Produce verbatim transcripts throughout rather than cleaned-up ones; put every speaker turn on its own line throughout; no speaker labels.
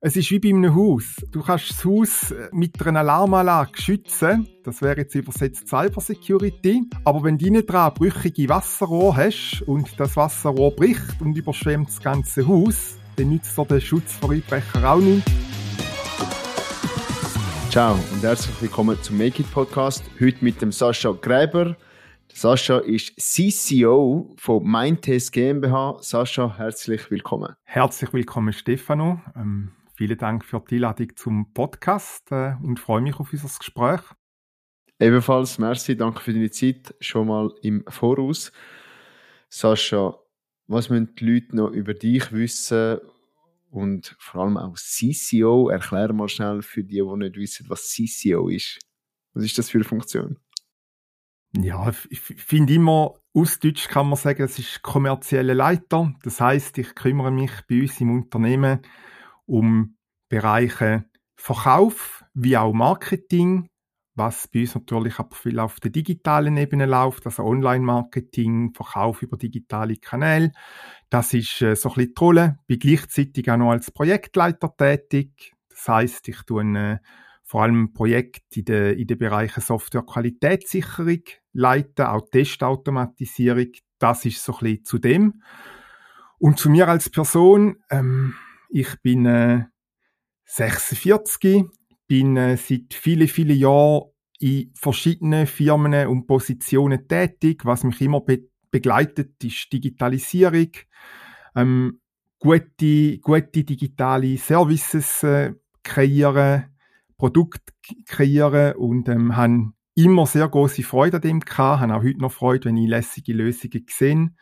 Es ist wie bei einem Haus. Du kannst das Haus mit einer Alarmanlage schützen. Das wäre jetzt übersetzt Cybersecurity. Aber wenn du innen dran brüchige Wasserrohr hast und das Wasserrohr bricht und überschwemmt das ganze Haus, dann nützt dir der Schutz vor Einbrechern auch nicht.
Ciao und herzlich willkommen zum Make It Podcast. Heute mit dem Sascha Gräber. Sascha ist C C O von Mindtest GmbH. Sascha, herzlich willkommen.
Herzlich willkommen, Stefano. Ähm, vielen Dank für die Einladung zum Podcast äh, und freue mich auf unser Gespräch.
Ebenfalls, merci, danke für deine Zeit schon mal im Voraus. Sascha, was müssen die Leute noch über dich wissen und vor allem auch C C O? Erklär mal schnell für die, die nicht wissen, was C C O ist. Was ist das für eine Funktion?
Ja, ich finde immer, aus Deutsch kann man sagen, es ist kommerzieller Leiter. Das heisst, ich kümmere mich bei uns im Unternehmen um Bereiche Verkauf wie auch Marketing, was bei uns natürlich aber viel auf der digitalen Ebene läuft, also Online-Marketing, Verkauf über digitale Kanäle. Das ist äh, so ein bisschen die Rolle. Bin gleichzeitig auch noch als Projektleiter tätig. Das heisst, ich tue äh, vor allem Projekte in den, in den Bereichen Software-Qualitätssicherung leiten, auch Testautomatisierung. Das ist so ein bisschen zu dem. Und zu mir als Person, ähm, ich bin äh, sechsundvierzig, bin äh, seit vielen, vielen Jahren in verschiedenen Firmen und Positionen tätig. Was mich immer be- begleitet, ist Digitalisierung, ähm, gute, gute digitale Services äh, kreieren, Produkte kreieren und ähm, habe immer sehr große Freude an dem gehabt, habe auch heute noch Freude, wenn ich lässige Lösungen sehe.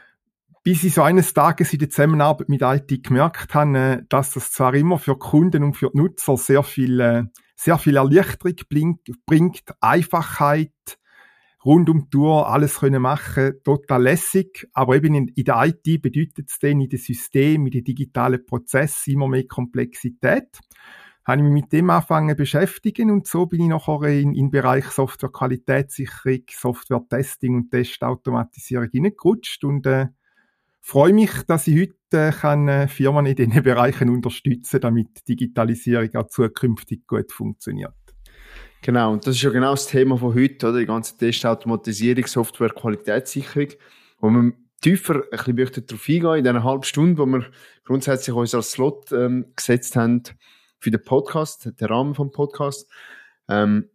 Bis ich so eines Tages in der Zusammenarbeit mit I T gemerkt habe, dass das zwar immer für Kunden und für die Nutzer sehr viel, sehr viel Erleichterung bringt, Einfachheit, rund um die Tour, alles können machen, total lässig, aber eben in, in der I T bedeutet es dann in den Systemen, in den digitalen Prozessen immer mehr Komplexität. Habe ich mich mit dem angefangen zu beschäftigen und so bin ich nachher in, in den Bereich Software-Qualitätssicherung, Software-Testing und Testautomatisierung hineingerutscht und äh, freue mich, dass ich heute äh, kann, äh, Firmen in diesen Bereichen unterstützen, damit Digitalisierung auch zukünftig gut funktioniert.
Genau, und das ist ja genau das Thema von heute, oder? Die ganze Testautomatisierung, Software, Qualitätssicherung, wo wir tiefer ein bisschen möchten darauf eingehen, in dieser halben Stunde, wo wir grundsätzlich uns als Slot ähm, gesetzt haben für den Podcast, den Rahmen vom Podcast. Ähm,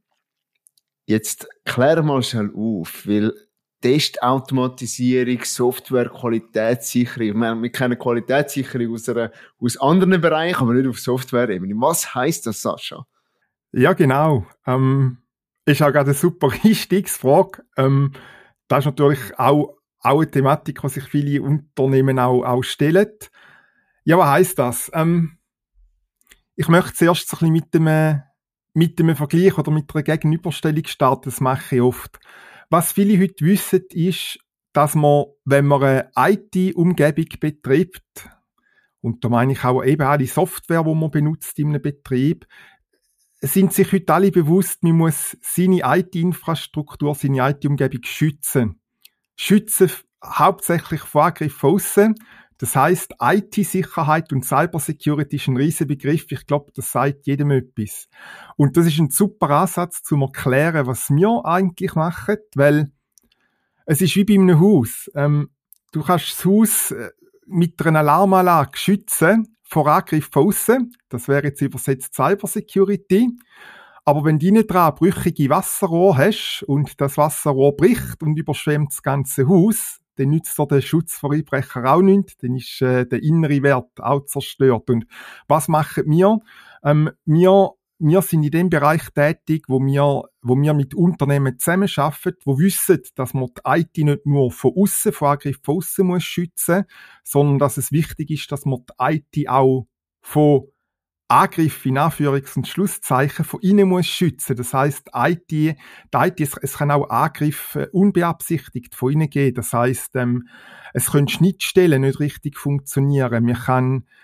jetzt klär mal schnell auf, weil Testautomatisierung, Software, Qualitätssicherung. Wir, wir kennen Qualitätssicherung aus, einer, aus anderen Bereichen, aber nicht auf Software-Ebene. Was heisst das, Sascha?
Ja, genau. Ähm, ist auch gerade eine super Einstiegsfrage. Ähm, das ist natürlich auch, auch eine Thematik, die sich viele Unternehmen auch, auch stellen. Ja, was heisst das? Ähm, ich möchte zuerst so ein bisschen mit dem, mit dem Vergleich oder mit einer Gegenüberstellung starten. Das mache ich oft. Was viele heute wissen, ist, dass man, wenn man eine I T-Umgebung betreibt, und da meine ich auch eben alle Software, die man benutzt in einem Betrieb, sind sich heute alle bewusst, man muss seine I T-Infrastruktur, seine I T-Umgebung schützen. Schützen hauptsächlich vor Angriffen von aussen. Das heisst, I T-Sicherheit und Cybersecurity ist ein riesen Begriff. Ich glaube, das sagt jedem etwas. Und das ist ein super Ansatz, zum erklären, was wir eigentlich machen, weil es ist wie bei einem Haus. Ähm, du kannst das Haus mit einer Alarmanlage schützen vor Angriffen von aussen. Das wäre jetzt übersetzt Cybersecurity. Aber wenn du innen dran brüchige Wasserrohr hast und das Wasserrohr bricht und überschwemmt das ganze Haus, dann nützt dir der Schutz vor Einbrechern auch nichts, dann ist äh, der innere Wert auch zerstört. Und was machen wir? Ähm, wir, wir sind in dem Bereich tätig, wo wir, wo wir mit Unternehmen zusammenarbeiten, die wissen, dass man die I T nicht nur von aussen, von Angriffen von aussen muss schützen, sondern dass es wichtig ist, dass man die I T auch von Angriff in Anführungs- und Schlusszeichen von innen muss schützen. Das heisst, I T, die I T, es, es kann auch Angriffe unbeabsichtigt von innen geben. Das heisst, ähm, es können Schnittstellen nicht richtig funktionieren. Wir kann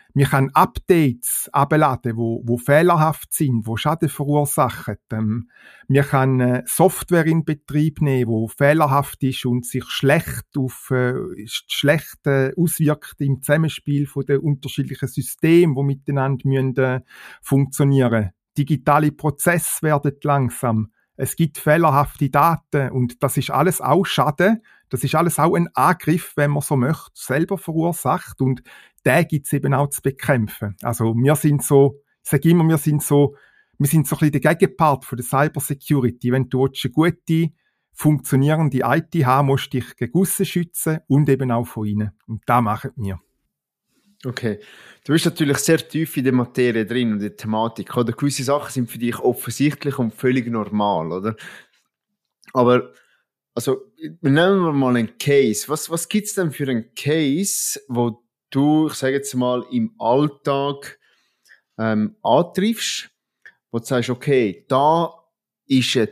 Wir können Updates abladen, wo, wo fehlerhaft sind, wo Schaden verursachen. Ähm, wir können äh, Software in Betrieb nehmen, wo fehlerhaft ist und sich schlecht auf äh, schlecht äh, auswirkt im Zusammenspiel von den unterschiedlichen Systemen, die miteinander müssen, äh, funktionieren. Digitale Prozesse werden langsam. Es gibt fehlerhafte Daten und das ist alles auch Schaden. Das ist alles auch ein Angriff, wenn man so möchte, selber verursacht und den gibt's eben auch zu bekämpfen. Also wir sind so, ich sage immer, wir sind so, wir sind so ein bisschen der Gegenpart von der Cybersecurity. Wenn du eine gute, funktionierende I T haben musst du dich gegen aussen schützen und eben auch von innen. Und das machen wir.
Okay. Du bist natürlich sehr tief in der Materie drin und in der Thematik, oder? Gewisse Sachen sind für dich offensichtlich und völlig normal, oder? Aber, also, nehmen wir mal einen Case. Was, was gibt's denn für einen Case, wo du, ich sage jetzt mal, im Alltag ähm, antriffst, wo du sagst, okay, da ist eine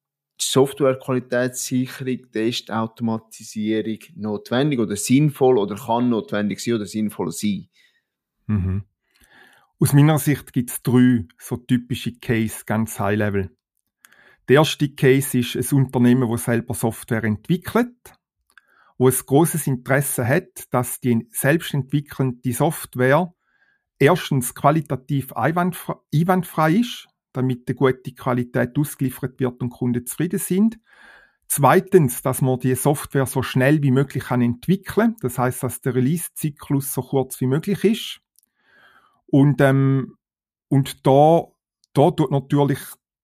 Softwarequalitätssicherung, Testautomatisierung notwendig oder sinnvoll oder kann notwendig sein oder sinnvoll sein?
Mhm. Aus meiner Sicht gibt es drei so typische Case, ganz high level. Der erste Case ist ein Unternehmen, das selber Software entwickelt, wo ein grosses Interesse hat, dass die selbst entwickelnde Software erstens qualitativ einwandfrei, einwandfrei ist, damit eine gute Qualität ausgeliefert wird und Kunden zufrieden sind. Zweitens, dass man die Software so schnell wie möglich kann entwickeln, das heißt, dass der Release-Zyklus so kurz wie möglich ist. Und ähm, und da da tut natürlich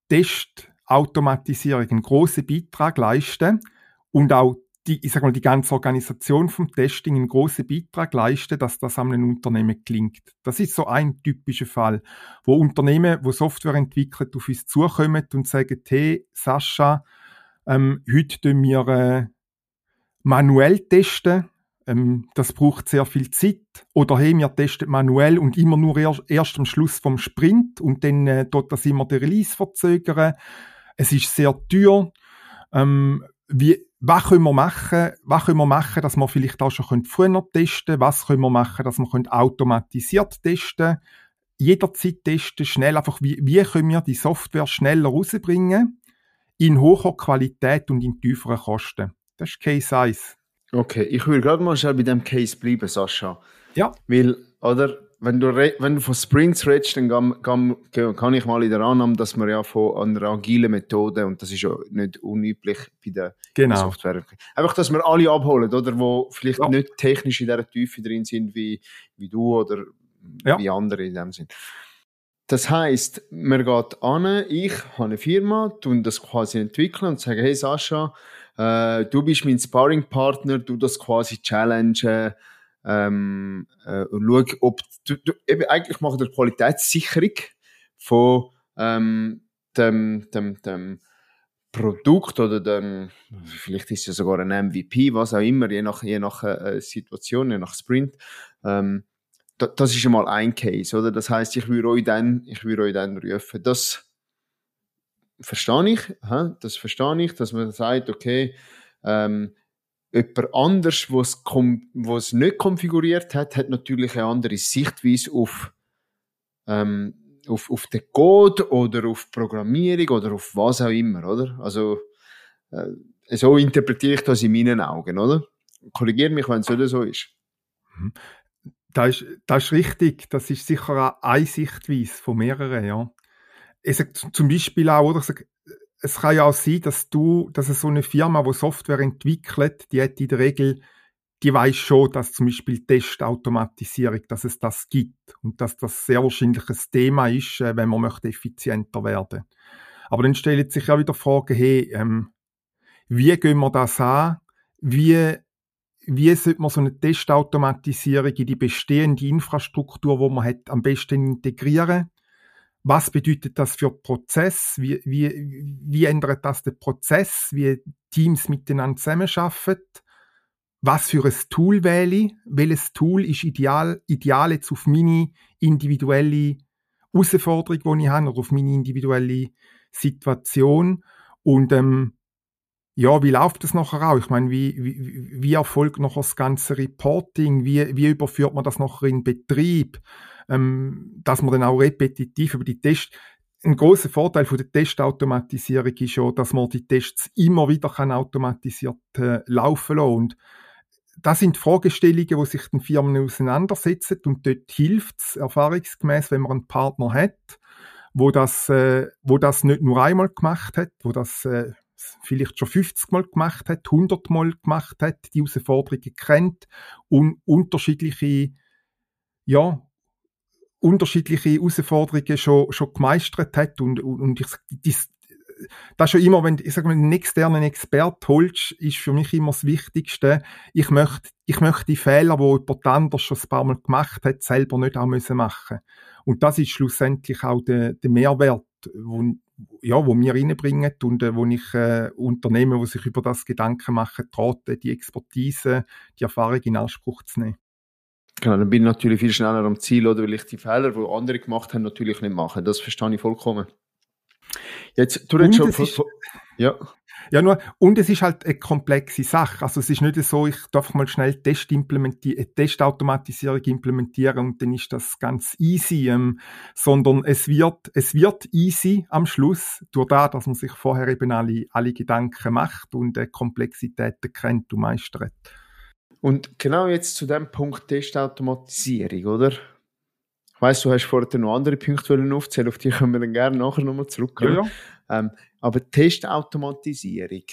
Testautomatisierung einen grossen Beitrag leisten und auch die, ich sag mal, die ganze Organisation vom Testing einen grossen Beitrag leisten, dass das an einem Unternehmen gelingt. Das ist so ein typischer Fall, wo Unternehmen, wo Software entwickeln, auf uns zukommen und sagen, hey, Sascha, ähm, heute tun wir äh, manuell testen, ähm, das braucht sehr viel Zeit. Oder hey, wir testen manuell und immer nur erst, erst am Schluss vom Sprint und dann äh, dort das immer den Release verzögern. Es ist sehr teuer. Ähm, wie, was können wir machen? Was können wir machen, dass wir vielleicht auch schon früher testen können? Was können wir machen, dass wir automatisiert testen können? Jederzeit testen, schnell einfach, wie, wie können wir die Software schneller rausbringen? In hoher Qualität und in tieferen Kosten. Das ist Case eins.
Okay, ich will gerade mal schnell bei dem Case bleiben, Sascha.
Ja.
Weil, oder, wenn du, re- wenn du von Sprints redest, dann kann, kann, kann ich mal in der Annahme, dass man ja von einer agilen Methode, und das ist ja nicht unüblich bei der
Genau.
Software. Einfach, dass wir alle abholen, oder, wo vielleicht
Ja.
nicht technisch in dieser Tiefe drin sind, wie, wie du oder
Ja.
wie andere in dem Sinn. Das heisst, man geht an, ich habe eine Firma, tun das quasi entwickeln und sagen, hey Sascha, äh, du bist mein Sparringpartner, du das quasi challenge ähm, äh, und schau, ob du, du eben eigentlich machst du eine Qualitätssicherung von ähm, dem, dem, dem Produkt oder dem, vielleicht ist es ja sogar ein M V P, was auch immer, je nach, je nach äh, Situation, je nach Sprint. Ähm, da, das ist einmal ein Case, oder? Das heisst, ich würde euch dann, ich würde euch dann rufen. Das verstehe ich, hä? Das verstehe ich, dass man sagt, okay, ähm, jemand anders, was kom- was nicht konfiguriert hat, hat natürlich eine andere Sichtweise auf, ähm, auf, auf den Code oder auf Programmierung oder auf was auch immer, oder? Also, äh, so interpretiere ich das in meinen Augen, oder? Korrigiere mich, wenn es nicht so ist.
Das ist, das ist richtig. Das ist sicher eine Sichtweise von mehreren, ja. Ich sag zum Beispiel auch, oder? Ich sag, es kann ja auch sein, dass du, dass so eine Firma, die Software entwickelt, die hat in der Regel, die weiß schon, dass zum Beispiel Testautomatisierung, dass es das gibt und dass das sehr wahrscheinlich ein Thema ist, wenn man möchte effizienter werden. Aber dann stellt sich ja wieder die Frage, hey, ähm, wie gehen wir das an? Wie, wie sollte man so eine Testautomatisierung in die bestehende Infrastruktur, die man hat, am besten integrieren? Was bedeutet das für den Prozess? Wie, wie, wie ändert das den Prozess? Wie Teams miteinander zusammenarbeiten? Was für ein Tool wähle ich? Welches Tool ist ideal, ideal jetzt auf meine individuelle Herausforderung, die ich habe, oder auf meine individuelle Situation? Und ähm, ja, wie läuft das nachher auch? Ich meine, wie, wie, wie erfolgt nachher das ganze Reporting? Wie, wie überführt man das nachher in Betrieb? Ähm, dass man dann auch repetitiv über die Tests. Ein grosser Vorteil von der Testautomatisierung ist ja, dass man die Tests immer wieder kann automatisiert äh, laufen lassen. Und das sind Fragestellungen, die sich den Firmen auseinandersetzen. Und dort hilft es erfahrungsgemäß, wenn man einen Partner hat, wo das, äh, wo das nicht nur einmal gemacht hat, wo das äh, vielleicht schon fünfzig Mal gemacht hat, hundert Mal gemacht hat, die Herausforderungen kennt und unterschiedliche, ja, unterschiedliche Herausforderungen schon, schon gemeistert hat. Und, und, und ich, das, das schon immer, wenn, ich sag mal, einen externen Expert holst, ist für mich immer das Wichtigste. Ich möchte, ich möchte die Fehler, die jemand anders schon ein paar Mal gemacht hat, selber nicht auch müssen machen. Und das ist schlussendlich auch der, der Mehrwert, wo, ja, wo wir reinbringen und äh, wo ich äh, Unternehmen, die sich über das Gedanken machen, traute, die Expertise, die Erfahrung in Anspruch zu nehmen.
Genau, dann bin ich natürlich viel schneller am Ziel, oder weil ich die Fehler, die andere gemacht haben, natürlich nicht mache. Das verstehe ich vollkommen. Jetzt, du redest schon von, von, ja.
Ja, nur, und es ist halt eine komplexe Sache. Also es ist nicht so, ich darf mal schnell Test implementieren, Testautomatisierung implementieren und dann ist das ganz easy, ähm, sondern es wird, es wird easy am Schluss, durch das, dass man sich vorher eben alle, alle Gedanken macht und äh, Komplexitäten kennt und meistert.
Und genau jetzt zu dem Punkt Testautomatisierung, oder? Ich weiss, du hast vorher noch andere Punkte aufzählen, auf die können wir dann gerne nachher nochmal zurückkommen.
Ja, ja.
Ähm, aber Testautomatisierung,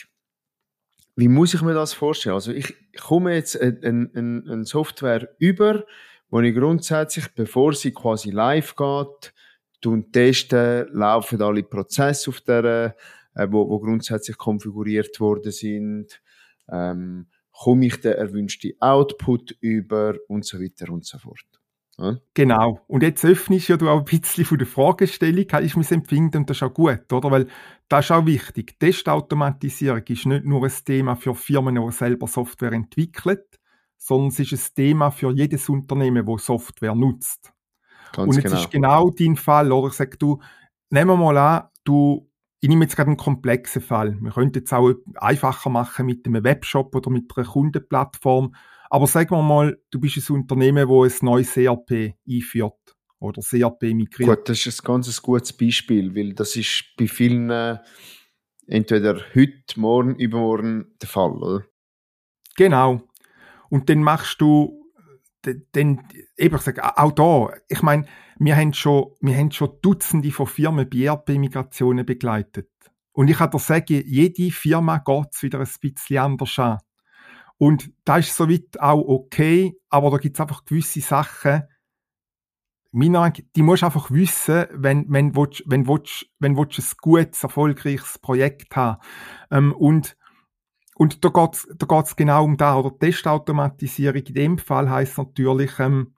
wie muss ich mir das vorstellen? Also ich komme jetzt eine ein, ein, ein Software über, wo ich grundsätzlich, bevor sie quasi live geht, tun testen, laufen alle Prozesse auf der, äh, wo, wo grundsätzlich konfiguriert worden sind, ähm, komme ich den erwünschten Output über und so weiter und so fort. Ja?
Genau. Und jetzt öffnest ja du auch ein bisschen von der Fragestellung, ist mein Empfinden, und das ist auch gut, oder? Weil das ist auch wichtig. Testautomatisierung ist nicht nur ein Thema für Firmen, die selber Software entwickeln, sondern es ist ein Thema für jedes Unternehmen, das Software nutzt.
Ganz
und jetzt
genau.
ist genau dein Fall, oder? Ich sag, du, nehmen wir mal an, du, ich nehme jetzt gerade einen komplexen Fall. Wir könnten jetzt auch einfacher machen mit einem Webshop oder mit einer Kundenplattform. Aber sagen wir mal, du bist ein Unternehmen, das ein neues C R P einführt oder C R P migriert.
Gut, das ist ein ganz gutes Beispiel, weil das ist bei vielen äh, entweder heute, morgen, übermorgen der Fall, oder?
Genau. Und dann machst du, dann, eben, ich sage, auch da, ich meine, wir haben schon, wir haben schon Dutzende von Firmen bei E R P-Migrationen begleitet. Und ich kann dir sagen, jede Firma geht es wieder ein bisschen anders an. Und das ist soweit auch okay, aber da gibt es einfach gewisse Sachen, meiner, die musst du einfach wissen, wenn, wenn, willst, wenn, willst, wenn willst ein gutes, erfolgreiches Projekt haben. Ähm, und, und da geht's, da geht's genau um das, oder Testautomatisierung in dem Fall heisst natürlich, ähm,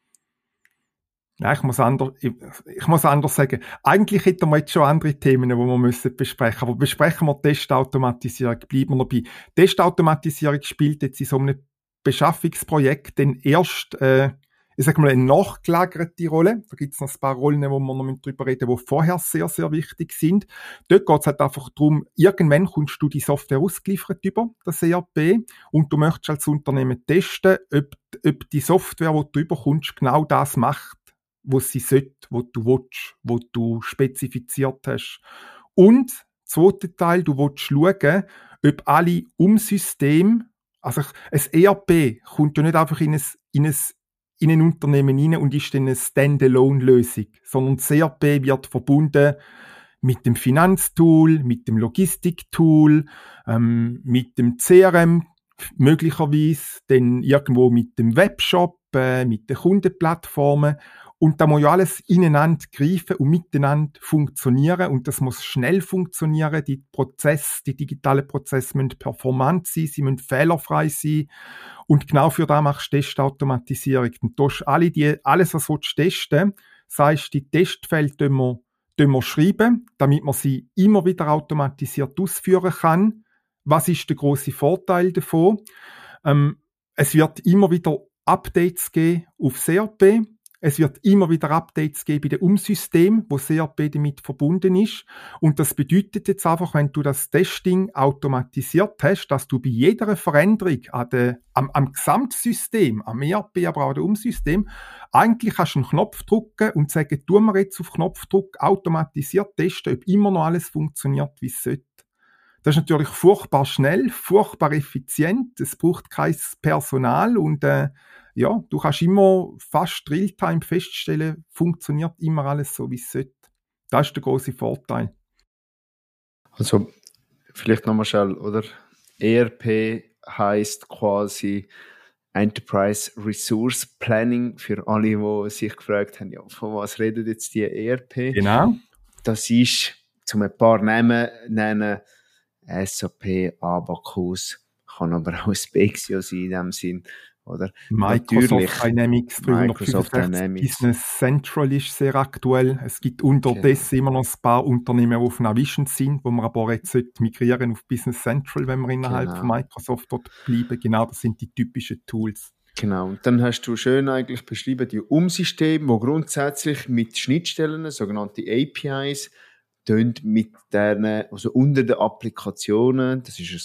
ja, ich muss anders, ich, ich muss anders sagen. Eigentlich hätten wir jetzt schon andere Themen, die wir müssen besprechen. Aber besprechen wir Testautomatisierung, bleiben wir noch bei. Testautomatisierung spielt jetzt in so einem Beschaffungsprojekt dann erst, äh, ich sag mal, eine nachgelagerte Rolle. Da gibt es noch ein paar Rollen, wo wir noch drüber reden, die vorher sehr, sehr wichtig sind. Dort geht es halt einfach darum, irgendwann kommst du die Software ausgeliefert über das E R P und du möchtest als Unternehmen testen, ob, ob die Software, die du überkommst, genau das macht, was sie sollte, was du willst, was du spezifiziert hast. Und, zweiter Teil, du willst schauen, ob alle Umsysteme, also ein E R P kommt ja nicht einfach in ein, in ein, in ein Unternehmen rein und ist dann eine Standalone-Lösung, sondern das E R P wird verbunden mit dem Finanztool, mit dem Logistiktool, ähm, mit dem C R M, möglicherweise dann irgendwo mit dem Webshop, äh, mit den Kundenplattformen. Und da muss ja alles ineinander greifen und miteinander funktionieren. Und das muss schnell funktionieren. Die Prozesse, die digitalen Prozesse müssen performant sein, sie müssen fehlerfrei sein. Und genau für das machst du Testautomatisierung. Und du hast alle die, alles, was du testen willst, sagst, die Testfälle tun wir, tun wir schreiben, damit man sie immer wieder automatisiert ausführen kann. Was ist der grosse Vorteil davon? Ähm, es wird immer wieder Updates geben auf C R P. Es wird immer wieder Updates geben in dem Umsystem, wo C R P damit verbunden ist. Und das bedeutet jetzt einfach, wenn du das Testing automatisiert hast, dass du bei jeder Veränderung an der, am, am Gesamtsystem, am E R P, aber auch am Umsystem, eigentlich kannst du einen Knopf drücken und sagen, tu mir jetzt auf Knopfdruck automatisiert testen, ob immer noch alles funktioniert, wie es sollte. Das ist natürlich furchtbar schnell, furchtbar effizient, es braucht kein Personal und äh, ja, du kannst immer fast Realtime feststellen, funktioniert immer alles so, wie es sollte. Das ist der grosse Vorteil.
Also, vielleicht nochmal schnell, oder? E R P heisst quasi Enterprise Resource Planning für alle, die sich gefragt haben, ja, von was redet jetzt die E R P?
Genau.
Das ist, zum ein paar Namen nennen, S A P, Abacus, kann aber auch Spexio sein in dem Sinn. Oder?
Microsoft
Natürlich,
Dynamics
Microsoft
dreihundertfünfundsechzig,
Dynamics.
Business Central ist sehr aktuell. Es gibt unterdessen immer noch ein paar Unternehmen, die auf Navision sind, wo man aber jetzt migrieren auf Business Central, wenn wir innerhalb
Genau.
von Microsoft dort bleiben. Genau, das sind die typischen Tools.
Genau. Und dann hast du schön eigentlich beschrieben, die Umsysteme, die grundsätzlich mit Schnittstellen, sogenannte A P Is, mit denen, also unter den Applikationen, das ist eine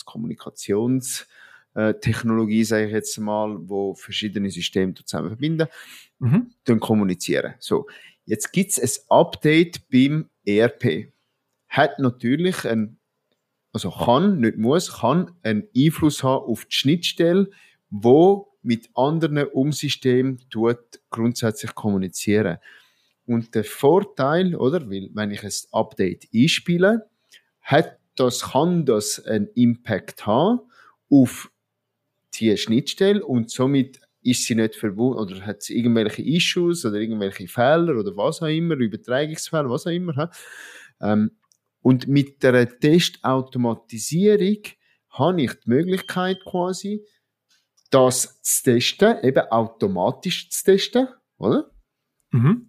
Kommunikationstechnologie, sage ich jetzt mal, wo verschiedene Systeme zusammen verbinden,
Mhm.
dann kommunizieren. So, jetzt gibt's ein Update beim E R P. Hat natürlich ein, also kann, nicht muss, kann einen Einfluss haben auf die Schnittstelle, wo mit anderen Umsystemen tut grundsätzlich kommunizieren. Und der Vorteil, oder, weil, wenn ich ein Update einspiele, hat das, kann das einen Impact haben auf die Schnittstelle und somit ist sie nicht verbunden oder hat sie irgendwelche Issues oder irgendwelche Fehler oder was auch immer, Übertragungsfehler, was auch immer. Ähm, und mit der Testautomatisierung habe ich die Möglichkeit quasi, das zu testen, eben automatisch zu testen, oder?
Mhm.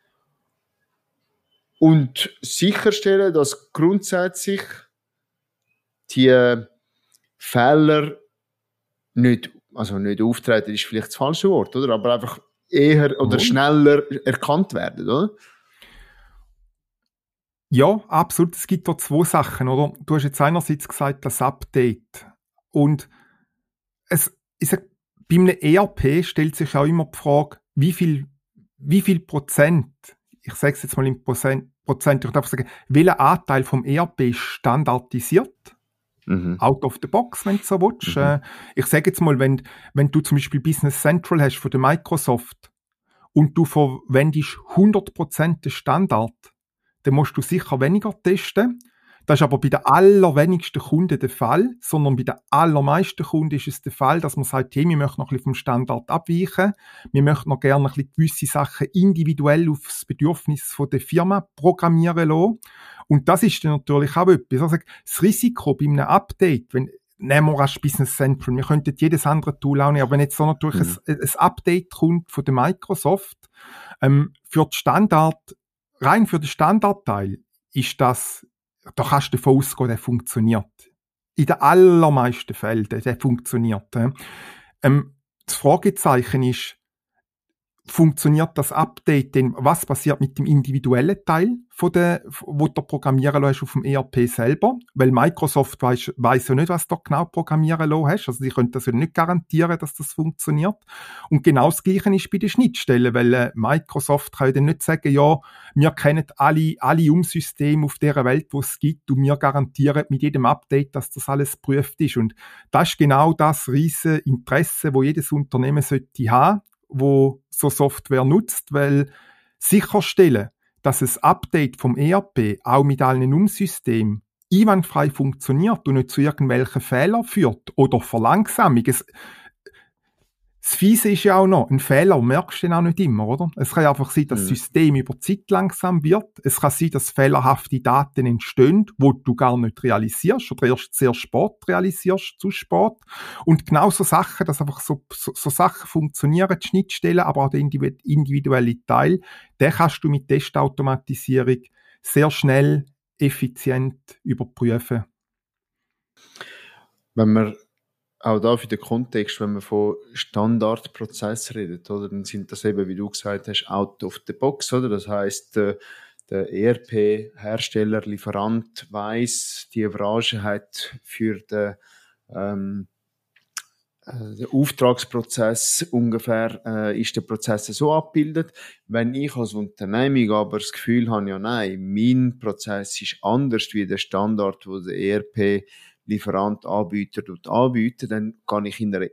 Und sicherstellen, dass grundsätzlich die Fehler nicht, also nicht auftreten, ist vielleicht das falsche Wort, oder? Aber einfach eher oder schneller erkannt werden, oder?
Ja, absolut. Es gibt da zwei Sachen, oder? Du hast jetzt einerseits gesagt, das Update. Und es, ich sag, bei einem E R P stellt sich auch immer die Frage, wie viel, wie viel Prozent, ich sage es jetzt mal in Prozent, Prozent, ich darf sagen, welcher Anteil vom E R P ist standardisiert?
Mhm.
Out of the box, wenn du so willst.
Mhm.
Äh, ich sage jetzt mal, wenn, wenn du zum Beispiel Business Central hast von der Microsoft und du verwendest hundert Prozent den Standard, dann musst du sicher weniger testen. Das ist aber bei den allerwenigsten Kunden der Fall, sondern bei den allermeisten Kunden ist es der Fall, dass man sagt, hey, wir möchten noch ein bisschen vom Standard abweichen, wir möchten noch gerne ein bisschen gewisse Sachen individuell aufs Bedürfnis von der Firma programmieren lassen. Und das ist dann natürlich auch etwas. Also das Risiko bei einem Update, wenn nehmen wir als Business Central, wir könnten jedes andere Tool auch nehmen, aber wenn jetzt so natürlich
Mhm.
ein, ein Update kommt von der Microsoft, ähm, für die Standard, rein für den Standardteil, ist das, da kannst du davon ausgehen, der funktioniert. In den allermeisten Fällen, der, der funktioniert. Äh. Ähm, das Fragezeichen ist, funktioniert das Update denn, was passiert mit dem individuellen Teil, von der, wo du programmieren lässt auf dem E R P selber? Weil Microsoft weiss, weiss ja nicht, was du genau programmieren lassen hast. Also die können das ja nicht garantieren, dass das funktioniert. Und genau das Gleiche ist bei den Schnittstellen, weil äh, Microsoft kann ja dann nicht sagen, ja, wir kennen alle, alle Umsysteme auf dieser Welt, wo es gibt, und wir garantieren mit jedem Update, dass das alles geprüft ist. Und das ist genau das riesen Interesse, wo jedes Unternehmen sollte haben, wo so Software nutzt, weil sicherstellen, dass das Update vom E R P auch mit allen Umsystemen einwandfrei funktioniert und nicht zu irgendwelchen Fehlern führt oder Verlangsamung. Es, das Fiese ist ja auch noch, ein Fehler merkst du dann auch nicht immer, oder? Es kann einfach sein, dass das
Mhm.
System über die Zeit langsam wird. Es kann sein, dass fehlerhafte Daten entstehen, wo du gar nicht realisierst oder erst sehr spät realisierst, zu spät. Und genau so Sachen, dass einfach so, so, so Sachen funktionieren, die Schnittstellen, aber auch der individuelle Teil, den kannst du mit Testautomatisierung sehr schnell, effizient überprüfen.
Wenn wir auch da für den Kontext, wenn man von Standardprozess redet, oder, dann sind das eben, wie du gesagt hast, out of the box, oder? Das heisst, äh, der E R P-Hersteller, Lieferant weiss, die Branche hat für den, ähm, äh, den Auftragsprozess ungefähr, äh, ist der Prozess so abgebildet. Wenn ich als Unternehmung aber das Gefühl habe, ja nein, mein Prozess ist anders wie der Standard, wo der E R P-Lieferant, Anbieter dort anbieten, dann gehe ich in eine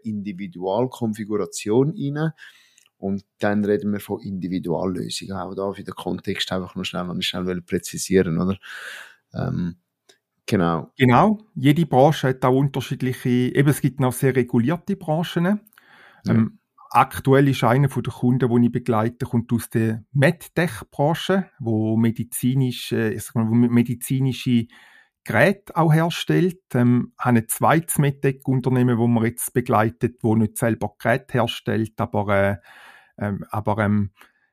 Individualkonfiguration rein. Und dann reden wir von Individuallösungen. Auch da für den Kontext einfach noch schnell, noch schnell präzisieren, oder? Ähm, genau.
Genau. Jede Branche hat auch unterschiedliche, eben es gibt noch sehr regulierte Branchen.
Ja.
Ähm, aktuell ist einer der Kunden, den ich begleite, kommt aus der MedTech-Branche, wo medizinisch, äh, ich sag mal, wo medizinische Geräte auch herstellt. Ähm, haben ein zweites MedTech-Unternehmen, wo man jetzt begleitet, wo nicht selber Geräte herstellt, aber äh, ähm, aber ähm,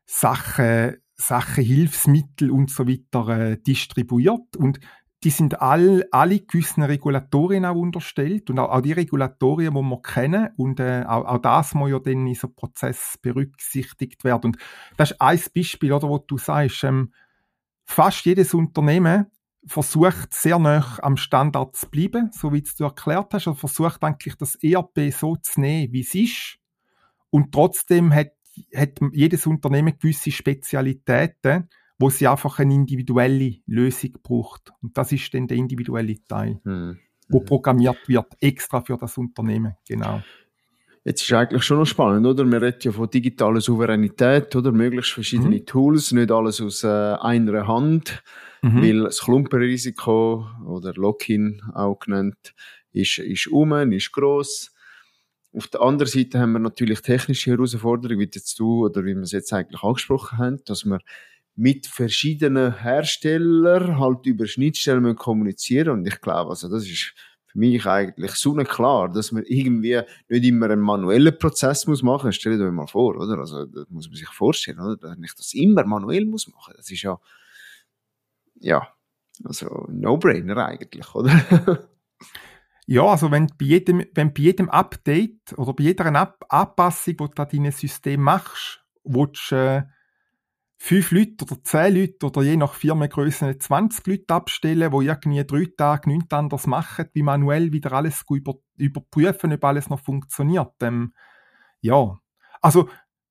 Sachen, Sachen, Hilfsmittel und so weiter äh, distribuiert. Und die sind all, alle gewissen Regulatorien auch unterstellt und auch, auch die Regulatorien, die wir kennen, und äh, auch, auch das muss ja dann in so einem Prozess berücksichtigt werden. Und das ist ein Beispiel, oder, wo du sagst, ähm, fast jedes Unternehmen versucht sehr nah am Standard zu bleiben, so wie du erklärt hast, oder versucht eigentlich das E R P so zu nehmen, wie es ist. Und trotzdem hat, hat jedes Unternehmen gewisse Spezialitäten, wo sie einfach eine individuelle Lösung braucht. Und das ist dann der individuelle Teil,
Hm.
wo programmiert wird, extra für das Unternehmen. Genau.
Jetzt ist eigentlich schon noch spannend, oder? Wir reden ja von digitaler Souveränität, oder? Möglichst verschiedene mhm. Tools, nicht alles aus äh, einer Hand, mhm. weil das Klumpenrisiko oder Lock-in auch genannt, ist, ist um, ist gross. Auf der anderen Seite haben wir natürlich technische Herausforderungen, wie jetzt du oder wie wir es jetzt eigentlich angesprochen haben, dass wir mit verschiedenen Herstellern halt über Schnittstellen kommunizieren. Und ich glaube, also das ist für mich eigentlich sonnenklar, dass man irgendwie nicht immer einen manuellen Prozess muss machen. Stellt euch mal vor, oder? Also das muss man sich vorstellen, oder? Wenn ich das immer manuell muss machen, das ist ja ja also No-Brainer eigentlich, oder?
Ja, also wenn bei jedem, wenn bei jedem Update oder bei jeder Ab- Anpassung, die du an deinem System machst, willst du äh, fünf Leute oder zehn Leute oder je nach Firmengröße zwanzig Leute abstellen, die irgendwie drei Tage nichts anderes machen, wie manuell wieder alles über, überprüfen, ob alles noch funktioniert. Ähm, ja, also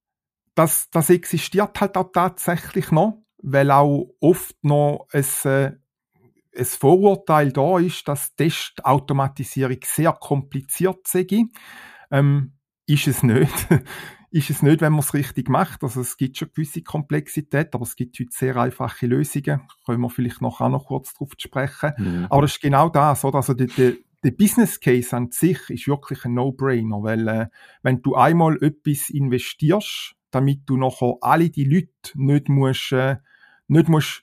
das, das existiert halt auch tatsächlich noch, weil auch oft noch ein, äh, ein Vorurteil da ist, dass Testautomatisierung sehr kompliziert sei. Ähm, ist es nicht. ist es nicht, wenn man es richtig macht. Also es gibt schon gewisse Komplexität, aber es gibt heute sehr einfache Lösungen. Können wir vielleicht noch auch noch kurz drauf sprechen. Mhm. Aber das ist genau das, oder? Also der, der, der Business Case an sich ist wirklich ein No-Brainer, weil äh, wenn du einmal etwas investierst, damit du nachher alle die Leute nicht musst, äh, nicht musst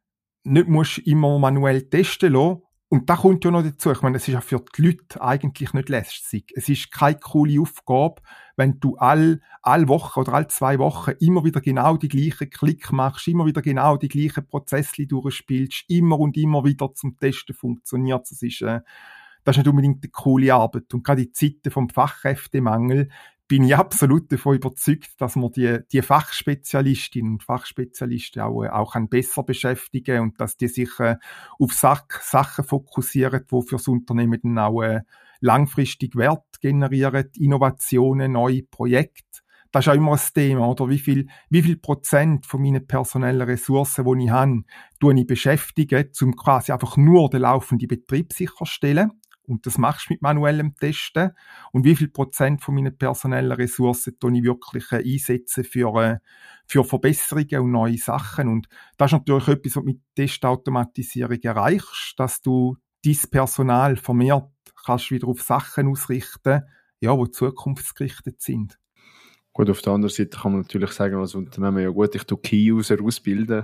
nicht musst immer manuell testen lassen. Und da kommt ja noch dazu, ich meine, es ist ja für die Leute eigentlich nicht lästig. Es ist keine coole Aufgabe, wenn du all, all Woche oder all zwei Wochen immer wieder genau die gleichen Klick machst, immer wieder genau die gleichen Prozesse durchspielst, immer und immer wieder zum Testen funktioniert. Das ist, äh, das ist nicht unbedingt eine coole Arbeit. Und gerade in Zeiten vom Fachkräftemangel bin ich absolut davon überzeugt, dass man die, die Fachspezialistinnen und Fachspezialisten auch, auch besser beschäftigen und dass die sich äh, auf Sach- Sachen fokussieren, die für das Unternehmen dann auch äh, langfristig Wert generieren, Innovationen, neue Projekte. Das ist auch immer ein Thema, oder? Wie viel, wie viel Prozent von meinen personellen Ressourcen, die ich habe, tue ich beschäftigen, um quasi einfach nur den laufenden Betrieb sicherzustellen. Und das machst du mit manuellem Testen. Und wie viel Prozent von meinen personellen Ressourcen tue ich wirklich äh, einsetzen für, äh, für Verbesserungen und neue Sachen. Und das ist natürlich etwas, was du mit Testautomatisierung erreichst, dass du dein Personal vermehrt kannst wieder auf Sachen ausrichten, ja, die zukunftsgerichtet sind.
Gut, auf der anderen Seite kann man natürlich sagen, als Unternehmen, ja gut, ich tue Key-User ausbilden.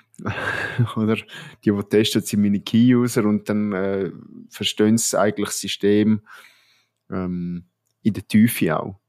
Oder die, die testen, sind meine Key-User und dann äh, verstehen sie eigentlich das System ähm, in der Tiefe auch.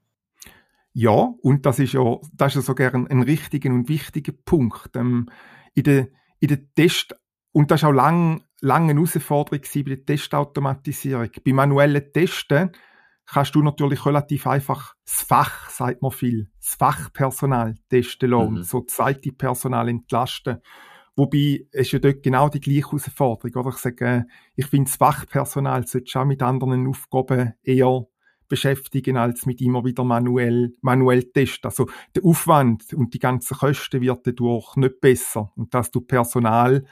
Ja, und das ist ja, das ist ja sogar ein, ein richtiger und wichtiger Punkt. Ähm, in der, in der Test, und das war auch lang, lange eine Herausforderung bei der Testautomatisierung. Bei manuellen Testen kannst du natürlich relativ einfach das Fach, sagt man viel, das Fachpersonal testen lassen,
Mhm.
und so das I T-Personal entlasten. Wobei, es ist ja dort genau die gleiche Herausforderung, oder? Ich sage, ich finde, das Fachpersonal sollte sich auch mit anderen Aufgaben eher beschäftigen, als mit immer wieder manuell, manuell testen. Also, der Aufwand und die ganzen Kosten wird dadurch nicht besser. Und dass du Personal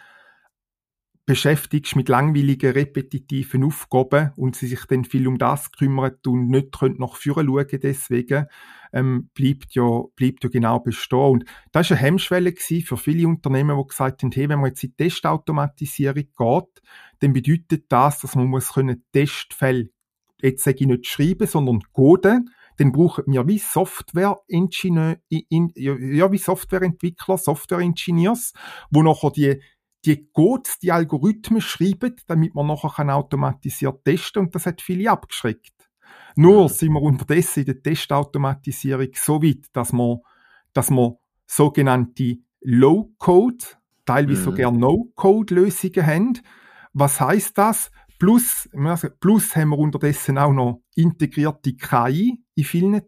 beschäftigst mit langweiligen, repetitiven Aufgaben und sie sich dann viel um das kümmern und nicht können nach vorne schauen, deswegen, ähm, bleibt ja, bleibt ja genau bestehen. Und das war eine Hemmschwelle gewesen für viele Unternehmen, die gesagt haben, hey, wenn man jetzt in die Testautomatisierung geht, dann bedeutet das, dass man muss können Testfälle, jetzt sage ich nicht schreiben, sondern coden. Dann brauchen wir wie Software-Ingenieur, in, ja, wie Softwareentwickler, Software-Engineers, wo nachher die die Codes, die Algorithmen schreiben, damit man nachher kann automatisiert testen, und das hat viele abgeschreckt. Nur sind wir unterdessen in der Testautomatisierung so weit, dass wir, dass wir sogenannte Low-Code, teilweise
Mhm.
sogar No-Code-Lösungen haben. Was heisst das? Plus, plus haben wir unterdessen auch noch integrierte K I in vielen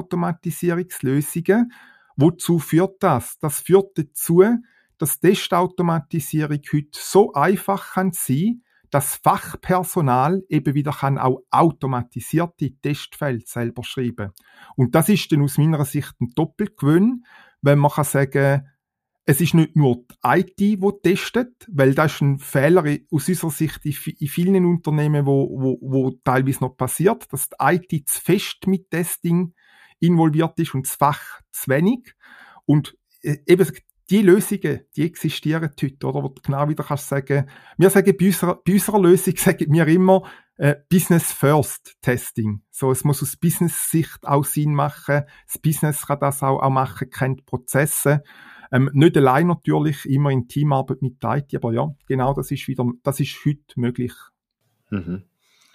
Testautomatisierungslösungen. Wozu führt das? Das führt dazu, dass Testautomatisierung heute so einfach kann sein, dass Fachpersonal eben wieder kann auch automatisierte Testfälle selber schreiben. Und das ist dann aus meiner Sicht ein Doppelgewinn, wenn man kann sagen, es ist nicht nur die I T, die testet, weil das ist ein Fehler aus unserer Sicht in vielen Unternehmen, wo, wo, wo teilweise noch passiert, dass die I T zu fest mit Testing involviert ist und das Fach zu wenig. Und eben die Lösungen, die existieren heute, oder? Wo du genau wieder kannst sagen, wir sagen bei unserer, bei unserer Lösung, sagen wir immer, äh, Business First Testing. So, es muss aus Business-Sicht auch Sinn machen. Das Business kann das auch, auch machen, kennt Prozesse. Ähm, nicht allein natürlich, immer in Teamarbeit mit I T, aber ja, genau, das ist wieder, das ist heute möglich.
Mhm.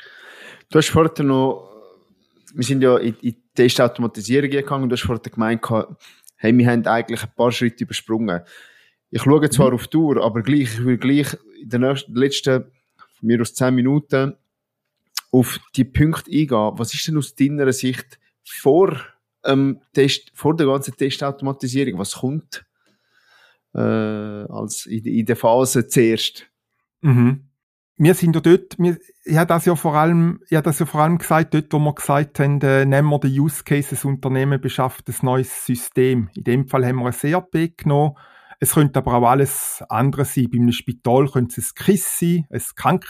Du hast vorhin noch, wir sind ja in, in die Testautomatisierung gegangen, und du hast vorhin gemeint, hey, wir haben eigentlich ein paar Schritte übersprungen. Ich schaue zwar mhm. auf die Uhr, aber gleich, ich will gleich in den nächsten, letzten, von mir aus zehn Minuten, auf die Punkte eingehen. Was ist denn aus deiner Sicht vor, ähm, Test, vor der ganzen Testautomatisierung? Was kommt äh, als in, in der Phase zuerst?
Mhm. Wir sind ja dort, wir, ich habe das ja vor allem, ich habe das ja vor allem gesagt, dort, wo wir gesagt haben, äh, nehmen wir den Use Case, das Unternehmen beschafft ein neues System. In dem Fall haben wir ein E R P genommen. Es könnte aber auch alles andere sein. Bei einem Spital könnte es ein K I S sein, ein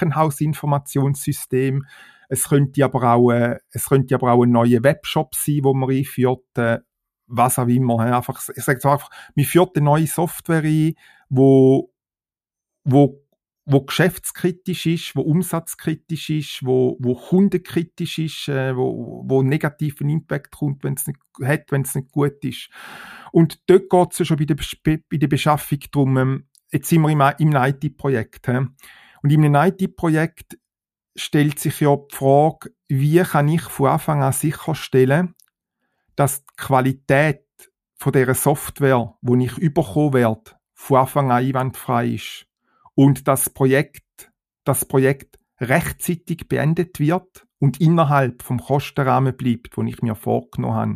Krankenhausinformationssystem. Es könnte aber auch, äh, es könnte aber auch ein neuer Webshop sein, wo man einführt, äh, was auch immer. Einfach, ich sage so einfach, man führt eine neue Software ein, wo, wo wo geschäftskritisch ist, wo umsatzkritisch ist, wo, wo kundenkritisch ist, äh, wo, wo negativen Impact kommt, wenn es nicht hat, wenn es nicht gut ist. Und dort geht es ja schon bei der, bei der Beschaffung drum, ähm, jetzt sind wir im, im I T-Projekt. Äh. Und in einem I T-Projekt stellt sich ja die Frage, wie kann ich von Anfang an sicherstellen, dass die Qualität von dieser Software, die ich bekommen werde, von Anfang an einwandfrei ist. Und das Projekt, das Projekt rechtzeitig beendet wird und innerhalb vom Kostenrahmen bleibt, den ich mir vorgenommen habe.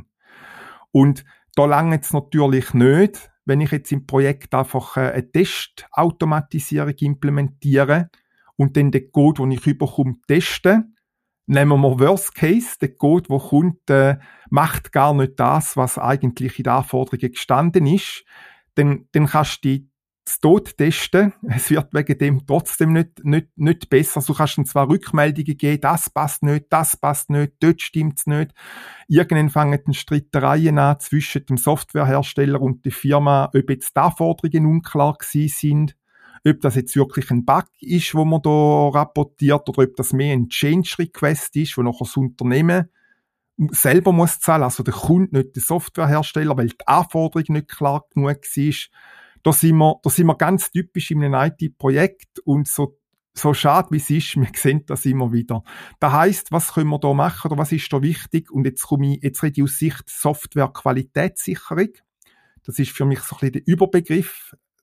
Und da langt es natürlich nicht, wenn ich jetzt im Projekt einfach eine Testautomatisierung implementiere und dann den Code, den ich überkomme, teste. Nehmen wir Worst Case, der Code, der kommt, äh, macht gar nicht das, was eigentlich in den Anforderungen gestanden ist. Dann, dann kannst du die zu Tod testen. Es wird wegen dem trotzdem nicht, nicht, nicht besser. Du kannst dann zwar Rückmeldungen geben, das passt nicht, das passt nicht, dort stimmt's nicht. Irgendwann fangen dann Streitereien an zwischen dem Softwarehersteller und der Firma, ob jetzt die Anforderungen unklar gewesen sind, ob das jetzt wirklich ein Bug ist, wo man da rapportiert, oder ob das mehr ein Change-Request ist, wo nachher das Unternehmen selber muss zahlen, also der Kunde, nicht der Softwarehersteller, weil die Anforderung nicht klar genug war. Da sind wir, da sind wir ganz typisch in einem I T-Projekt, und so, so schade wie es ist, wir sehen das immer wieder. Das heisst, was können wir da machen, oder was ist da wichtig? Und jetzt komme ich, jetzt rede ich aus Sicht Software-Qualitätssicherung. Das ist für mich so ein bisschen der Überbegriff.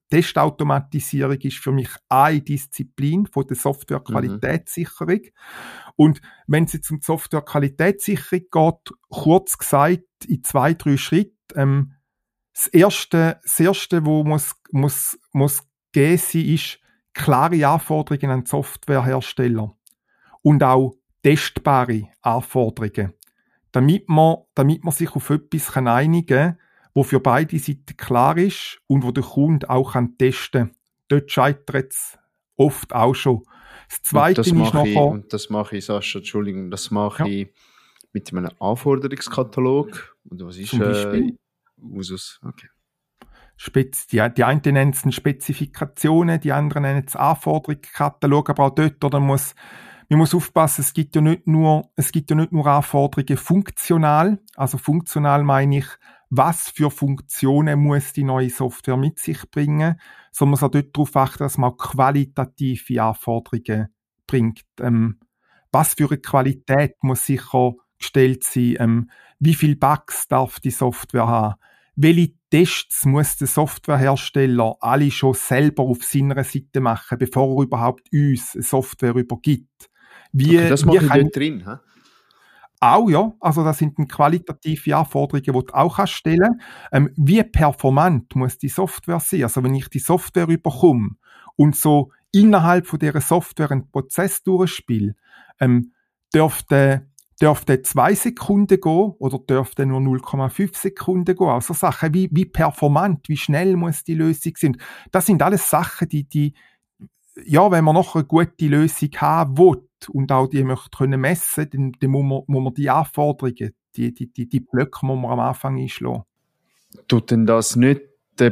Testautomatisierung ist für mich eine Disziplin von der Softwarequalitätssicherung. Mhm. Und wenn es jetzt um die Softwarequalitätssicherung geht, kurz gesagt, in zwei, drei Schritten, ähm, das erste, das erste, wo muss, muss, muss gehen sein, ist klare Anforderungen an die Softwarehersteller. Und auch testbare Anforderungen. Damit man, damit man sich auf etwas einigen kann, wo für beide Seiten klar ist und wo der Kunde auch testen kann. Dort scheitert es oft auch schon. Das Zweite ist nachher...
Ich, und das mache ich, Sascha, Entschuldigung, das mache ja. ich mit einem Anforderungskatalog. Und was ist...
Zum Beispiel?
Äh, Usus, okay.
Spez- die, die einen nennen es Spezifikationen, die anderen nennen es Anforderungskatalog, aber auch dort, oder muss... Man muss aufpassen, es gibt ja nicht nur, es gibt ja nicht nur Anforderungen funktional. Also funktional meine ich, was für Funktionen muss die neue Software mit sich bringen, sondern man soll dort darauf achten, dass man auch qualitative Anforderungen bringt. Ähm, was für eine Qualität muss sichergestellt sein? Ähm, wie viele Bugs darf die Software haben? Welche Tests muss der Softwarehersteller alle schon selber auf seiner Seite machen, bevor er überhaupt uns eine Software übergibt? Wie,
okay, das mache ich dort drin, hä?
Auch, ja. Also, das sind qualitative Anforderungen, die du auch kannst stellen. Ähm, wie performant muss die Software sein? Also, wenn ich die Software überkomme und so innerhalb von dieser Software einen Prozess durchspiele, ähm, dürfte, dürfte zwei Sekunden gehen oder dürfte nur null Komma fünf Sekunden gehen? Also Sachen wie, wie performant, wie schnell muss die Lösung sein? Das sind alles Sachen, die, die, ja, wenn man noch eine gute Lösung haben will und auch die möchte können messen, dann, dann muss, man, muss man die Anforderungen, die, die, die, die Blöcke muss man am Anfang einschlagen.
Tut denn das nicht den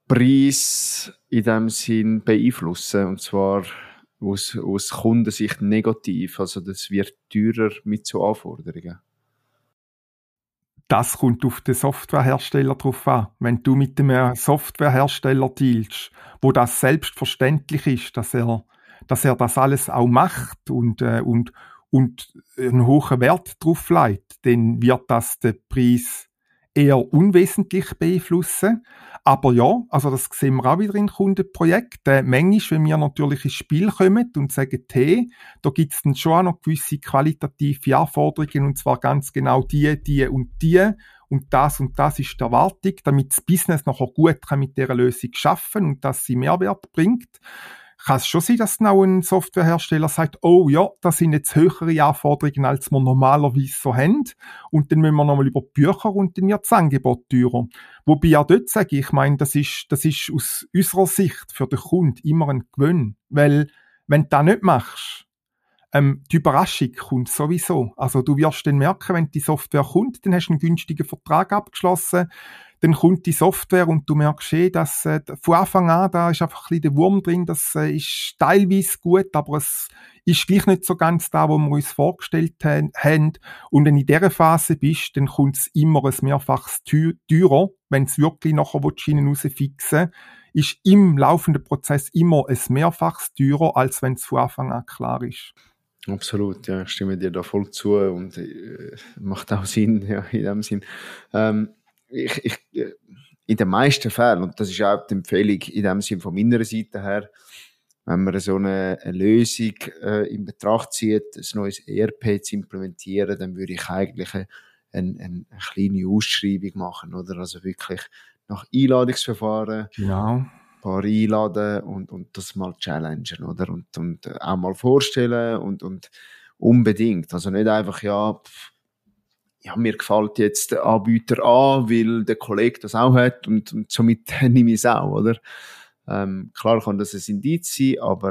Preis in dem Sinn beeinflussen? Und zwar aus, aus Kundensicht negativ. Also das wird teurer mit so Anforderungen.
Das kommt auf den Softwarehersteller drauf an. Wenn du mit einem Softwarehersteller dealst, wo das selbstverständlich ist, dass er, dass er das alles auch macht und, äh, und, und einen hohen Wert drauf legt, dann wird das den Preis eher unwesentlich beeinflussen. Aber ja, also das sehen wir auch wieder in Kundenprojekten. Manchmal, wenn wir natürlich ins Spiel kommen und sagen, hey, da gibt es dann schon auch noch gewisse qualitative Anforderungen, und zwar ganz genau die, die und die, und das und das ist die Erwartung, damit das Business nachher gut kann mit dieser Lösung schaffen und dass sie Mehrwert bringt. Kann es schon sein, dass dann auch ein Softwarehersteller sagt, oh ja, das sind jetzt höhere Anforderungen, als wir normalerweise so haben. Und dann müssen wir nochmal über die Bücher und dann wird das Angebot teurer. Wobei auch dort sage ich, ich meine, das ist, das ist aus unserer Sicht für den Kunden immer ein Gewinn. Weil, wenn du das nicht machst, ähm, die Überraschung kommt sowieso. Also du wirst dann merken, wenn die Software kommt, dann hast du einen günstigen Vertrag abgeschlossen, dann kommt die Software und du merkst eh, dass äh, von Anfang an, da ist einfach ein bisschen der Wurm drin, das äh, ist teilweise gut, aber es ist gleich nicht so ganz da, wo wir uns vorgestellt haben. Und wenn du in dieser Phase bist, dann kommt es immer ein mehrfaches teurer, wenn es wirklich nachher Schienen rausfixen, ist im laufenden Prozess immer ein mehrfaches teurer, als wenn es von Anfang an klar ist.
Absolut, ja, ich stimme dir da voll zu und äh, macht auch Sinn, ja, in dem Sinn. Ähm, ich, ich, in den meisten Fällen, und das ist auch die Empfehlung in dem Sinn von meiner Seite her, wenn man so eine, eine Lösung äh, in Betracht zieht, ein neues E R P zu implementieren, dann würde ich eigentlich eine, eine, eine kleine Ausschreibung machen, oder? Also wirklich nach Einladungsverfahren.
Genau.
Paar einladen und, und das mal challengen, oder? Und, und auch mal vorstellen und, und unbedingt. Also nicht einfach, ja, pff, ja, mir gefällt jetzt der Anbieter an, weil der Kollege das auch hat und, und somit nehme ich es auch, oder? Ähm, klar kann das ein Indiz sein, aber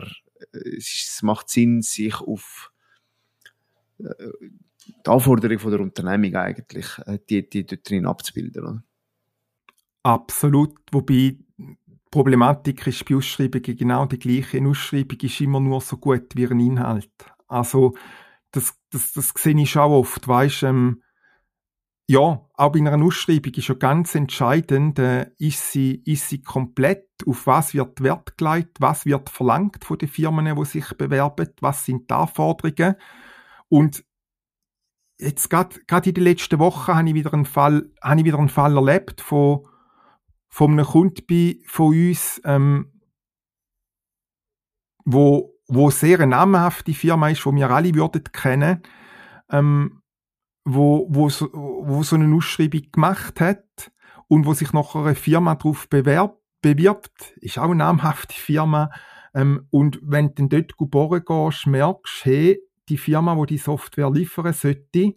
es, es macht Sinn, sich auf äh, die Anforderungen von der Unternehmung eigentlich, äh, die, die dort drin abzubilden, oder?
Absolut, wobei die Problematik ist bei Ausschreibungen genau die gleiche. Eine Ausschreibung ist immer nur so gut wie ein Inhalt. Also, das, das, das sehe ich auch oft, weisst, ähm, ja, auch bei einer Ausschreibung ist ja ganz entscheidend, äh, ist sie, ist sie komplett, auf was wird Wert gelegt, was wird verlangt von den Firmen, die sich bewerben, was sind die Anforderungen. Und jetzt gerade, gerade in den letzten Wochen habe ich wieder einen Fall, habe ich wieder einen Fall erlebt von, von einem Kunden bei, von uns, ähm, wo, wo sehr eine namhafte Firma ist, die wir alle würden kennen, ähm, wo, wo, so, wo so eine Ausschreibung gemacht hat und wo sich nachher eine Firma darauf bewerbt, bewirbt, ist auch eine namhafte Firma. Ähm, und wenn du dann dort geboren gehst, merkst du, hey, die Firma, die die Software liefern sollte,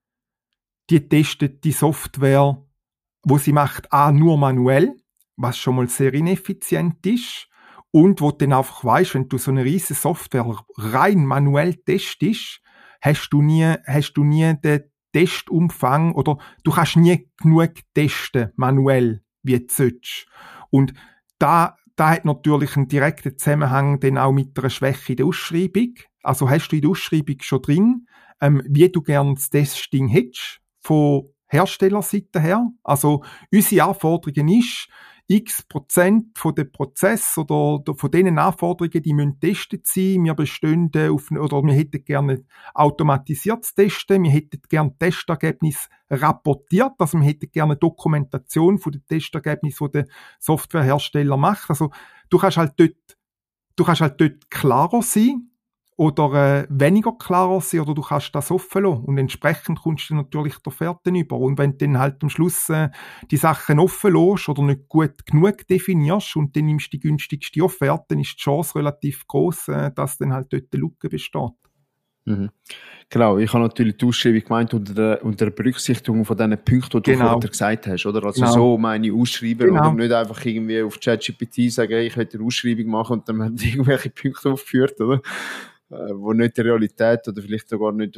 die testet die Software, wo sie macht, A, nur manuell, was schon mal sehr ineffizient ist. Und wo du dann einfach weisst, wenn du so eine riesige Software rein manuell testest, hast du nie, hast du nie den Testumfang oder du kannst nie genug testen, manuell, wie du sollst. Und da, da hat natürlich einen direkten Zusammenhang dann auch mit einer Schwäche in der Ausschreibung. Also hast du in der Ausschreibung schon drin, ähm, wie du gerne das Testing hättest, von Herstellerseite her. Also unsere Anforderung ist, x Prozent von den Prozess oder von diesen Anforderungen, die müssen getestet sein. Wir bestehen auf, oder wir hätten gerne automatisiertes Testen, wir hätten gerne Testergebnis rapportiert, also wir hätten gerne Dokumentation von den Testergebnissen, die der Softwarehersteller macht. Also du kannst halt dort, du kannst halt dort klarer sein oder äh, weniger klarer sein, oder du kannst das offen lassen. Und entsprechend kommst du natürlich die Offerten über. Und wenn du dann halt am Schluss äh, die Sachen offen lässt oder nicht gut genug definierst und dann nimmst du die günstigste Offerte, dann ist die Chance relativ gross, äh, dass dann halt dort eine Lücke besteht.
Mhm. Genau, ich habe natürlich die Ausschreibung gemeint unter der, unter der Berücksichtigung von diesen Punkten, die du
Genau.
vorher gesagt hast, oder? Also
Genau.
so meine Ausschreiber,
Genau.
oder nicht einfach irgendwie auf ChatGPT sagen, hey, ich will eine Ausschreibung machen und dann werden irgendwelche Punkte aufgeführt, oder? Äh, wo nicht die Realität oder vielleicht sogar nicht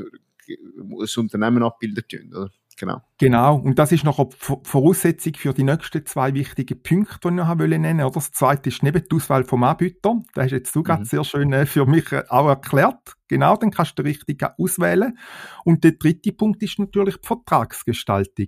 das Unternehmen abbilden tun, oder? Genau.
Genau. Und das ist noch die Voraussetzung für die nächsten zwei wichtigen Punkte, die ich noch nennen wollte. Oder? Das zweite ist neben die Auswahl vom Anbieter. Das hast jetzt du mhm. gerade sehr schön äh, für mich äh, auch erklärt. Genau, dann kannst du richtig auswählen. Und der dritte Punkt ist natürlich die Vertragsgestaltung.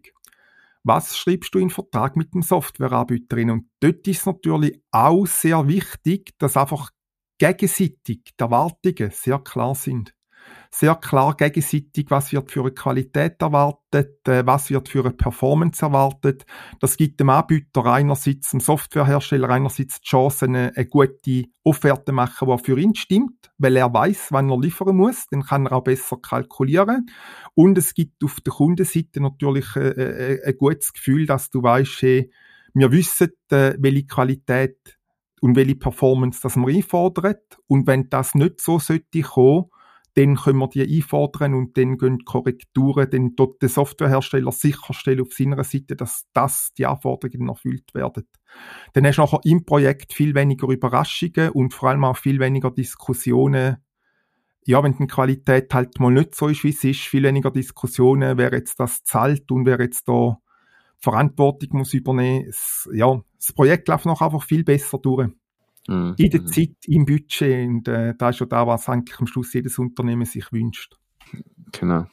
Was schreibst du in den Vertrag mit dem Softwareanbieter? Und dort ist natürlich auch sehr wichtig, dass einfach gegenseitig die Erwartungen sehr klar sind. Sehr klar gegenseitig, was wird für eine Qualität erwartet, was wird für eine Performance erwartet. Das gibt dem Anbieter einerseits, dem Softwarehersteller einerseits die Chance, eine, eine gute Offerte machen, die für ihn stimmt, weil er weiß, wann er liefern muss. Dann kann er auch besser kalkulieren. Und es gibt auf der Kundenseite natürlich ein, ein, ein gutes Gefühl, dass du weißt, hey, wir wissen, welche Qualität und welche Performance das wir einfordern. Und wenn das nicht so sollte kommen, dann können wir die einfordern und dann gehen die Korrekturen, dann dort der Softwarehersteller sicherstellen auf seiner Seite, dass das die Anforderungen erfüllt werden. Dann hast du nachher im Projekt viel weniger Überraschungen und vor allem auch viel weniger Diskussionen. Ja, wenn die Qualität halt mal nicht so ist, wie es ist, viel weniger Diskussionen, wer jetzt das zahlt und wer jetzt da Verantwortung muss übernehmen. Es, ja, das Projekt läuft noch einfach viel besser durch. Mhm. In der Zeit, im Budget. Und äh, das ist ja das, was eigentlich am Schluss jedes Unternehmen sich wünscht.
Genau.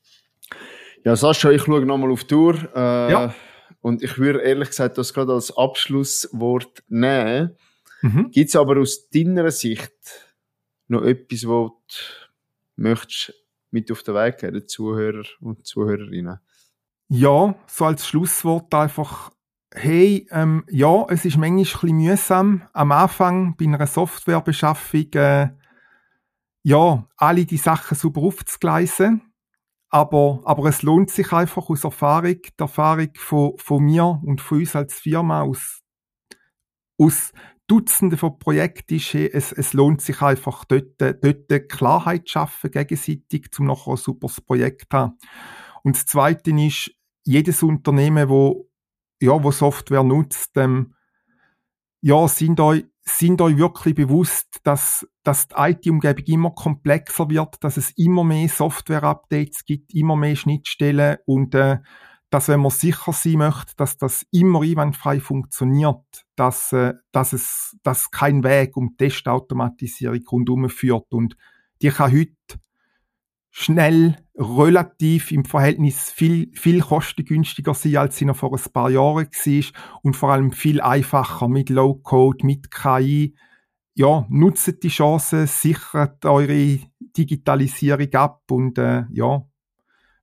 Ja, Sascha, ich schaue nochmal auf die Uhr. Äh, ja. Und ich würde ehrlich gesagt das gerade als Abschlusswort nehmen. Mhm. Gibt es aber aus deiner Sicht noch etwas, was du möchtest mit auf den Weg geben, den Zuhörer und Zuhörerinnen?
Ja, so als Schlusswort einfach, hey, ähm, ja, es ist manchmal ein bisschen mühsam, am Anfang bei einer Softwarebeschaffung, äh, ja, alle die Sachen super aufzugleisen, aber, aber es lohnt sich einfach aus Erfahrung, die Erfahrung von, von mir und von uns als Firma, aus, aus Dutzenden von Projekten ist, hey, es, es lohnt sich einfach dort, dort Klarheit zu schaffen gegenseitig, um nachher ein super Projekt zu haben. Und das Zweite ist, jedes Unternehmen, wo, ja, wo Software nutzt, ähm, ja, sind euch, sind euch wirklich bewusst, dass, dass die I T-Umgebung immer komplexer wird, dass es immer mehr Software-Updates gibt, immer mehr Schnittstellen und, äh, dass, wenn man sicher sein möchte, dass das immer einwandfrei funktioniert, dass, äh, dass es, dass kein Weg um Testautomatisierung rundherum führt und die kann heute schnell, relativ im Verhältnis viel, viel kostengünstiger sein, als sie noch vor ein paar Jahren war und vor allem viel einfacher mit Low-Code, mit K I. Ja, nutzt die Chance, sichert eure Digitalisierung ab und äh, ja,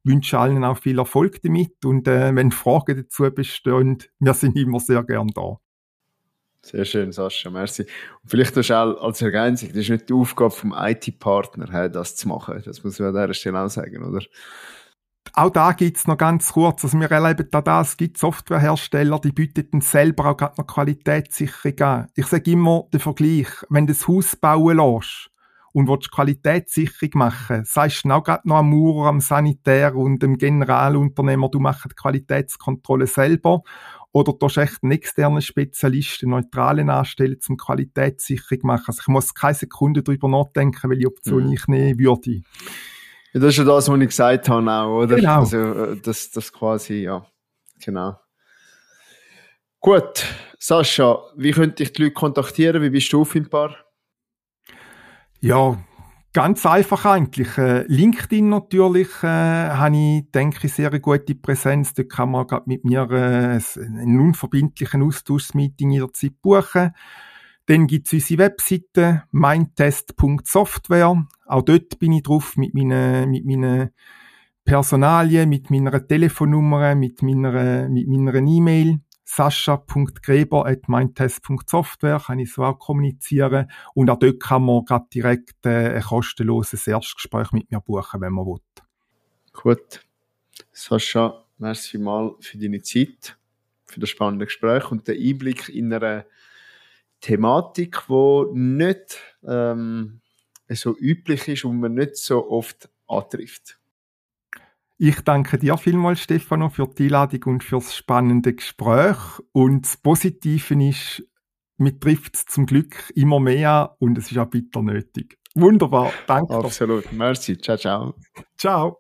wünsche allen auch viel Erfolg damit und äh, wenn Fragen dazu bestehen, wir sind immer sehr gern da.
Sehr schön, Sascha, merci. Und vielleicht das auch als Ergänzung, das ist nicht die Aufgabe vom I T-Partner, das zu machen. Das muss man an dieser Stelle auch sagen, oder?
Auch da gibt's noch ganz kurz, also wir erleben da das, es gibt Softwarehersteller, die bieten dann selber auch gerade noch Qualitätssicherung an. Ich sage immer den Vergleich, wenn du das Haus bauen lässt und willst Qualitätssicherung machen, sagst du auch gerade noch am Maurer, am Sanitär und dem Generalunternehmer, du machst die Qualitätskontrolle selber. Oder du hast echt einen externen Spezialisten, neutralen anstellen, zum Qualitätssicherung machen. Also ich muss keine Sekunde darüber nachdenken, welche Option mhm. ich nehmen würde.
Ja, das ist ja das, was ich gesagt habe auch, oder?
Genau.
Also, das, das quasi, ja, genau. Gut, Sascha, wie könnte ich die Leute kontaktieren? Wie bist du auffindbar?
Ja, ganz einfach eigentlich. Äh, LinkedIn natürlich äh, habe ich, denke ich, sehr eine gute Präsenz. Dort kann man gerade mit mir äh, einen unverbindlichen Austauschmeeting jederzeit buchen. Dann gibt es unsere Webseite mindtest punkt software. Auch dort bin ich drauf mit meinen, mit meinen Personalien, mit meiner Telefonnummer, mit meiner, mit meiner E-Mail. sascha punkt greber at mindtest punkt software kann ich so auch kommunizieren. Und auch dort kann man gerade direkt äh, ein kostenloses Erstgespräch mit mir buchen, wenn man will.
Gut. Sascha, merci mal für deine Zeit, für das spannende Gespräch und den Einblick in eine Thematik, die nicht ähm, so üblich ist und man nicht so oft antrifft.
Ich danke dir vielmals, Stefano, für die Einladung und für das spannende Gespräch. Und das Positive ist, man trifft es zum Glück immer mehr und es ist auch bitter nötig. Wunderbar, danke.
Absolut, merci, ciao, ciao.
Ciao.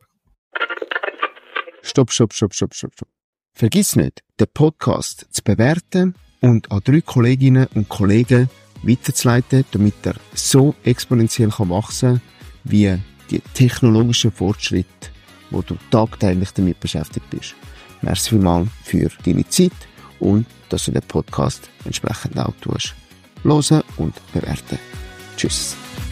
Stopp, stopp, stopp, stopp, stopp, stopp. Vergiss nicht, den Podcast zu bewerten und an drei Kolleginnen und Kollegen weiterzuleiten, damit er so exponentiell kann wachsen kann, wie die technologischen Fortschritte, wo du tagtäglich damit beschäftigt bist. Merci vielmals für deine Zeit und dass du den Podcast entsprechend auch tust. Hören und bewerten. Tschüss.